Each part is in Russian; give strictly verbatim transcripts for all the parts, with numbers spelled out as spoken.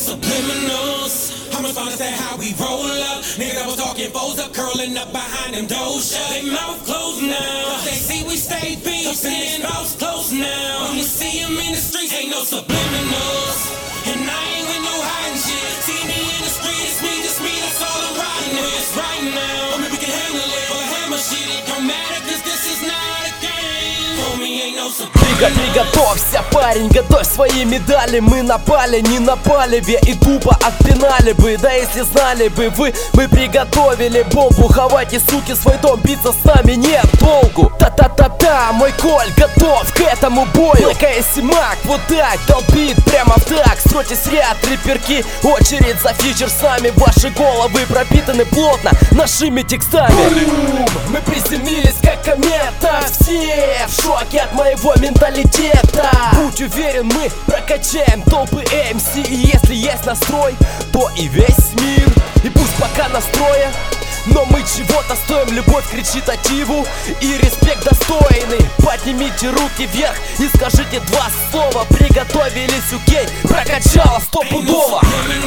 subliminals. How much fun is that how we roll up? Niggas that was talking foes up, curling up behind them doors shut. They mouth closed now, cause they see we stay beefs and they mouths closed now. When you see them in the streets, ain't no subliminals. And I ain't with no hiding shit. See me in the street, it's me, just me, that's all I'm riding with. It's right now, I mean we can handle it, but hammer shit, it don't matter, cause this is not a game. Homie, ain't no subliminals. Приготовься, парень, готовь свои медали. Мы напали, не на палеве и тупо отпинали бы. Да если знали бы вы, мы приготовили бомбу. Хавайте, суки, свой дом, биться с нами нет толку. Та-та-та-та, мой Коль готов к этому бою. Блэк Эйси Мак вот так долбит прямо в так. Стройтесь ряд, риперки, очередь за фьючерсами. Ваши головы пропитаны плотно нашими текстами. Бум! Мы приземлились как комета. Все в шоке от моего менталитета. Будь уверен, мы прокачаем толпы эм си. И если есть настрой, то и весь мир. И пусть пока настроя, но мы чего-то стоим. Любовь кричит ативу и респект достойный. Поднимите руки вверх и скажите два слова. Приготовились, окей, прокачала стопудово.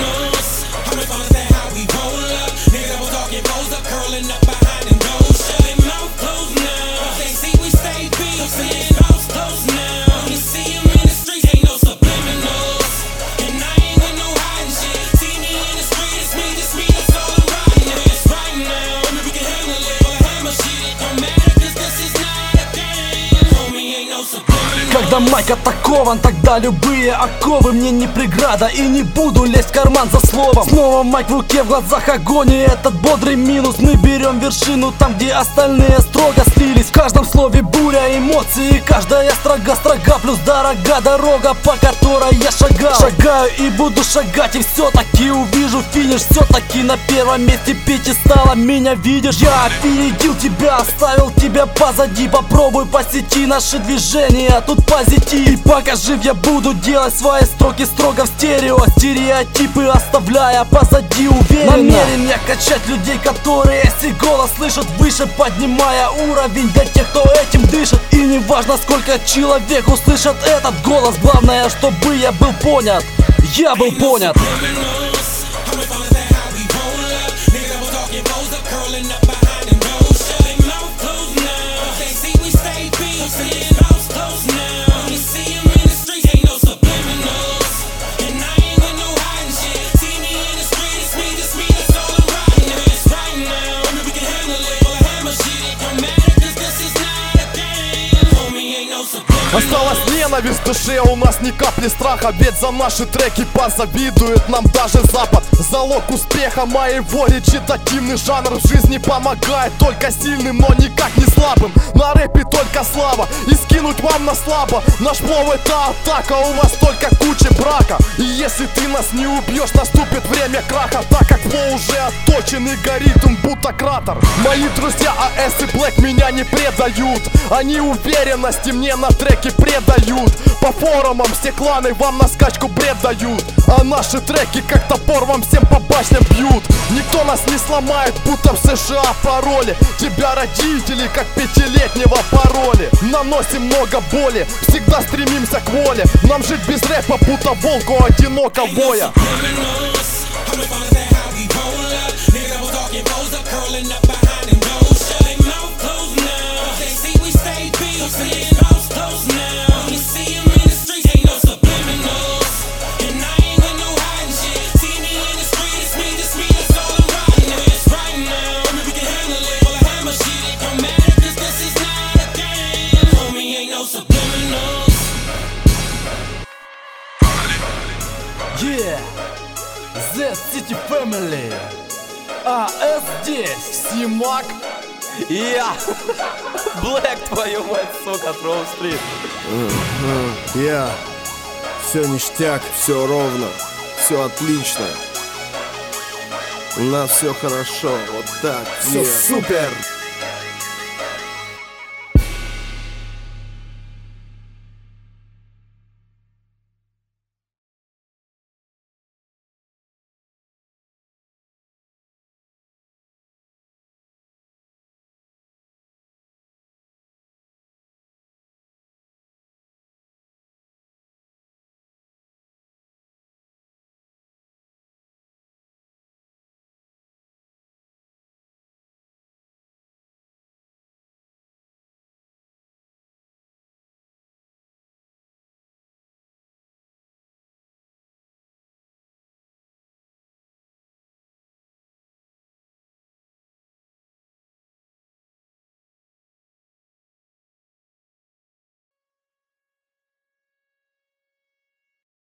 Когда майк атакован, тогда любые оковы мне не преграда. И не буду лезть в карман за словом. Снова майк в руке, в глазах огонь, и этот бодрый минус. Мы берем вершину там, где остальные строго слились. В каждом слове буря эмоций, и каждая строга строга. Плюс дорога дорога, по которой я шагал. Шагаю и буду шагать, и все-таки увижу финиш. Все-таки на первом месте пьедестала меня видишь. Я опередил тебя, оставил тебя позади. Попробуй по сети наши движения, тут позитив. И пока жив, я буду делать свои строки строго в стерео. Стереотипы оставляя позади уверенно. Намерен я качать людей, которые сей голос слышат выше, поднимая уровень для тех, кто этим дышит. И не важно, сколько человек услышат этот голос. Главное, чтобы я был понят. Я был понят. Осталась ненависть в душе, у нас ни капли страха. Ведь за наши треки позавидует нам даже Запад. Залог успеха моего речитативный жанр в жизни помогает только сильным, но никак не слабым. На рэпе только слава, и скинуть вам на слабо. Наш плов это атака, у вас только куча брака. И если ты нас не убьешь, наступит время краха. Так как плов уже отточен и горит он будто кратер. Мои друзья эй эс и Black меня не предают. Они уверенности мне на треке предают. По форумам все кланы вам на скачку бред дают. А наши треки как топор вам всем по башням бьют. Никто нас не сломает, будто в США пароли. Тебя родители как пятилетнего пароли. Наносим много боли, всегда стремимся к воле. Нам жить без рэпа, будто волку одиноко воя. Yeah, The City Family. эй эс здесь, Симак. И я, Блэк, твою мать, сука, Троу Стрит. Я, все ништяк, все ровно, все отлично. У нас все хорошо, вот так, все Yeah. супер.